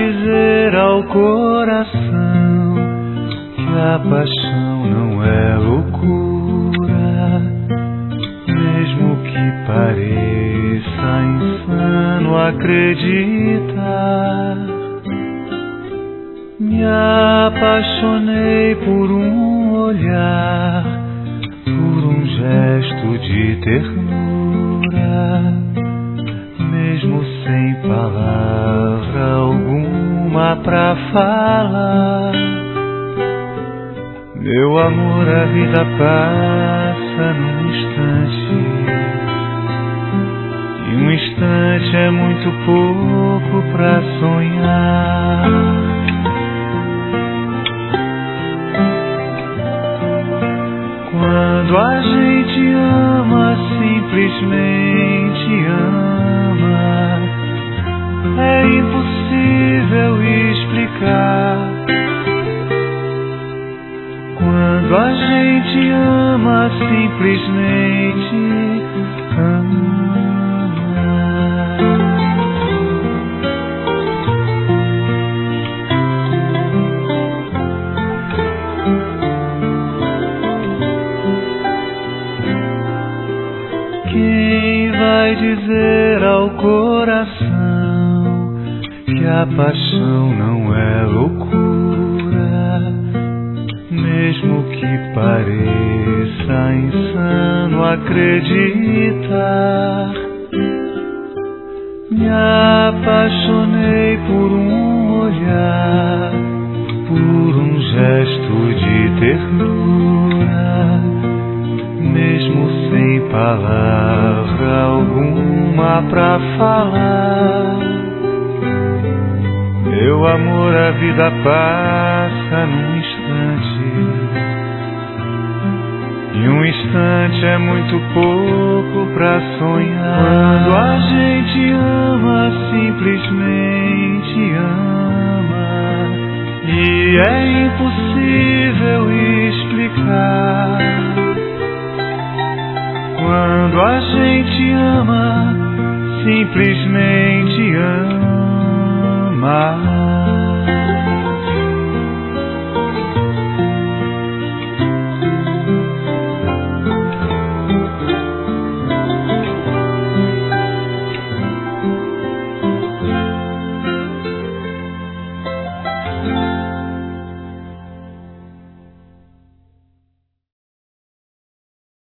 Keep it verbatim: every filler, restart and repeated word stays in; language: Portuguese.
dizer ao coração que a paixão não é loucura, mesmo que pareça insano acreditar? Me apaixonei por um olhar, por um gesto de ternura, mesmo sem palavra alguma pra falar. Meu amor, a vida passa num instante, e um instante é muito pouco pra sonhar. Quando a gente ama, simplesmente ama, é impossível explicar. Quando a gente ama, simplesmente ama. Quem vai dizer ao coração que a paixão não é loucura, mesmo que pareça insano acreditar? Me apaixonei por um olhar, por um gesto de ternura, mesmo sem palavra alguma pra falar. Meu amor, a vida passa num instante, e um instante é muito pouco pra sonhar. Quando a gente ama, simplesmente ama, e é impossível explicar. Quando a gente ama, simplesmente ama.